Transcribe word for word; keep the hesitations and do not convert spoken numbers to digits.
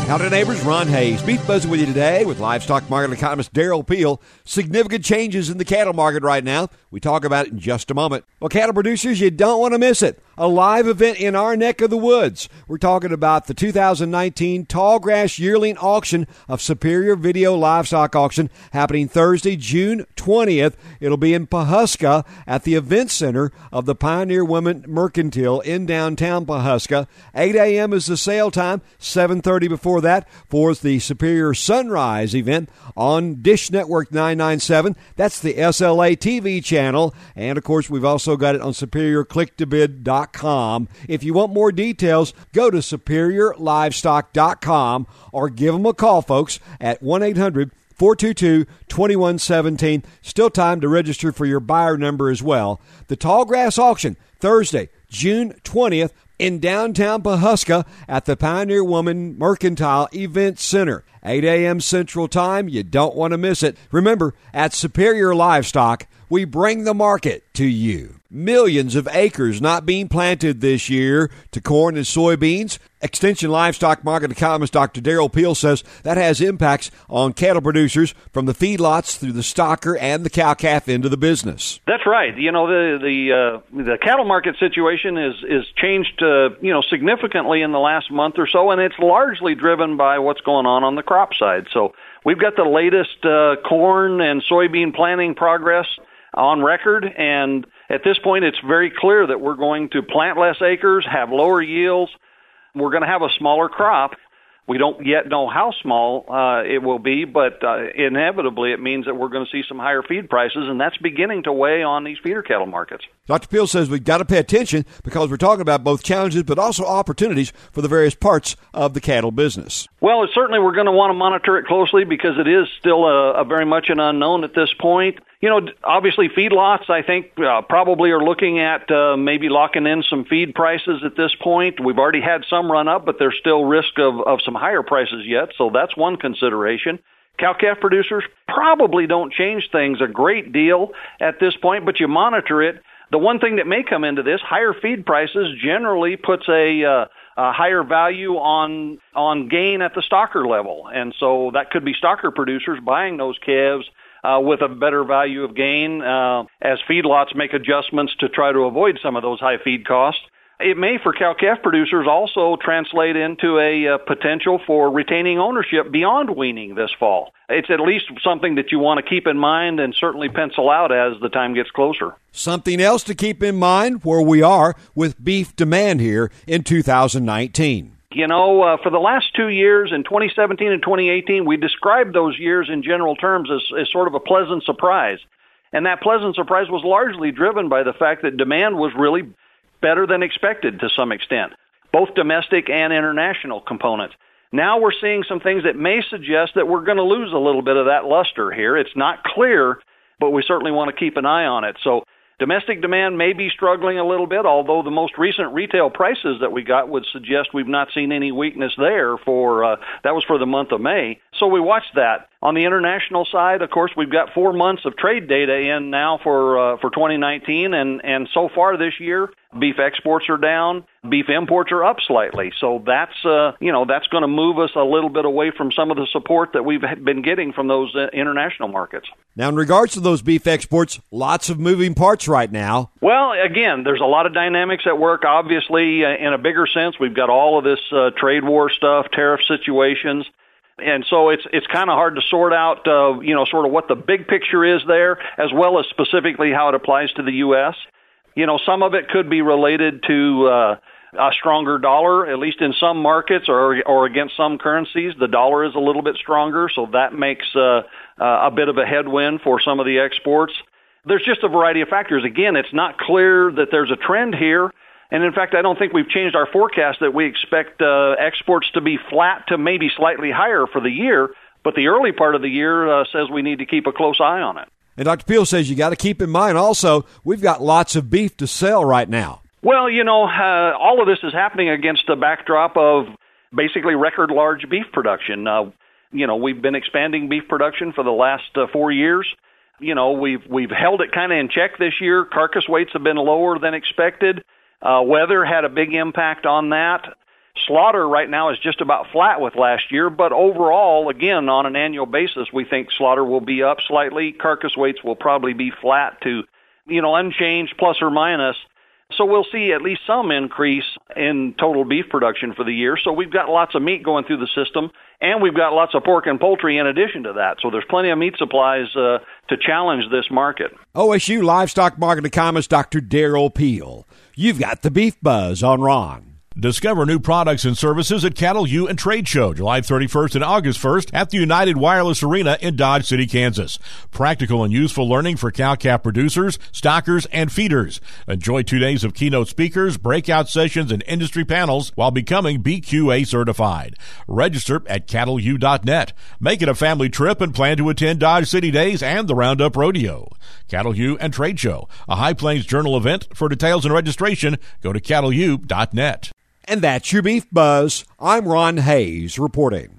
Howdy, neighbors. Ron Hayes. Beef Buzzing with you today with livestock market economist Daryl Peel. Significant changes in the cattle market right now. We talk about it in just a moment. Well, cattle producers, you don't want to miss it. A live event in our neck of the woods. We're talking about the two thousand nineteen Tallgrass Yearling Auction of Superior Video Livestock Auction happening Thursday, June twentieth. It'll be in Pawhuska at the Event Center of the Pioneer Women Mercantile in downtown Pawhuska. eight a.m. is the sale time, seven thirty before that for the Superior Sunrise event on Dish Network nine ninety-seven. That's the S L A T V channel. And, of course, we've also got it on superior click to bid dot com. If you want more details, go to superior livestock dot com or give them a call, folks, at one eight hundred four two two two one one seven. Still time to register for your buyer number as well. The Tallgrass Auction, Thursday, June twentieth, in downtown Pawhuska at the Pioneer Woman Mercantile Event Center. eight a.m. Central Time. You don't want to miss it. Remember, at Superior Livestock, we bring the market to you. Millions of acres not being planted this year to corn and soybeans. Extension Livestock Market Economist Doctor Daryl Peel says that has impacts on cattle producers from the feedlots through the stocker and the cow-calf end of the business. That's right. You know, the the uh, the cattle market situation is is changed uh, you know significantly in the last month or so, and it's largely driven by what's going on on the crop side. So we've got the latest uh, corn and soybean planting progress on record, and at this point it's very clear that we're going to plant less acres, have lower yields. We're going to have a smaller crop. We don't yet know how small uh, it will be, but uh, inevitably it means that we're going to see some higher feed prices, and that's beginning to weigh on these feeder cattle markets. Doctor Peel says we've got to pay attention because we're talking about both challenges but also opportunities for the various parts of the cattle business. Well, certainly we're going to want to monitor it closely because it is still a, a very much an unknown at this point. You know, obviously feedlots, I think, uh, probably are looking at uh, maybe locking in some feed prices at this point. We've already had some run up, but there's still risk of, of some higher prices yet, so that's one consideration. Cow-calf producers probably don't change things a great deal at this point, but you monitor it. The one thing that may come into this, higher feed prices generally puts a, uh, a higher value on on gain at the stocker level, and so that could be stocker producers buying those calves Uh, with a better value of gain uh, as feedlots make adjustments to try to avoid some of those high feed costs. It may, for cow-calf producers, also translate into a uh, potential for retaining ownership beyond weaning this fall. It's at least something that you want to keep in mind and certainly pencil out as the time gets closer. Something else to keep in mind where we are with beef demand here in two thousand nineteen. You know, uh, for the last two years, in twenty seventeen and twenty eighteen, we described those years in general terms as, as sort of a pleasant surprise. And that pleasant surprise was largely driven by the fact that demand was really better than expected to some extent, both domestic and international components. Now we're seeing some things that may suggest that we're going to lose a little bit of that luster here. It's not clear, but we certainly want to keep an eye on it. So domestic demand may be struggling a little bit, although the most recent retail prices that we got would suggest we've not seen any weakness there for, uh, that was for the month of May. So we watched that. On the international side, of course, we've got four months of trade data in now for, uh, for twenty nineteen, and, and so far this year, beef exports are down, beef imports are up slightly. So that's, uh, you know, that's going to move us a little bit away from some of the support that we've been getting from those uh, international markets. Now, in regards to those beef exports, lots of moving parts right now. Well, again, there's a lot of dynamics at work. Obviously, uh, in a bigger sense, we've got all of this uh, trade war stuff, tariff situations. And so it's it's kind of hard to sort out, uh, you know, sort of what the big picture is there, as well as specifically how it applies to the U S. You know, some of it could be related to uh, a stronger dollar, at least in some markets or or against some currencies. The dollar is a little bit stronger, so that makes uh, uh, a bit of a headwind for some of the exports. There's just a variety of factors. Again, it's not clear that there's a trend here. And in fact, I don't think we've changed our forecast that we expect uh, exports to be flat to maybe slightly higher for the year. But the early part of the year uh, says we need to keep a close eye on it. And Doctor Peel says you got to keep in mind also, we've got lots of beef to sell right now. Well, you know, uh, all of this is happening against a backdrop of basically record large beef production. Uh, you know, we've been expanding beef production for the last uh, four years. You know, we've we've held it kind of in check this year. Carcass weights have been lower than expected. Uh, weather had a big impact on that. Slaughter right now is just about flat with last year, but overall, again, on an annual basis, we think slaughter will be up slightly. Carcass weights will probably be flat to, you know, unchanged plus or minus. So we'll see at least some increase in total beef production for the year. So we've got lots of meat going through the system, and we've got lots of pork and poultry in addition to that. So there's plenty of meat supplies uh, to challenge this market. O S U livestock market economist Doctor Darrell Peel. You've got the Beef Buzz on Ron. Discover new products and services at Cattle U and Trade Show, July thirty-first and August first at the United Wireless Arena in Dodge City, Kansas. Practical and useful learning for cow-calf producers, stockers, and feeders. Enjoy two days of keynote speakers, breakout sessions, and industry panels while becoming B Q A certified. Register at cattle u dot net. Make it a family trip and plan to attend Dodge City Days and the Roundup Rodeo. Cattle U and Trade Show, a High Plains Journal event. For details and registration, go to cattle u dot net. And that's your Beef Buzz. I'm Ron Hayes reporting.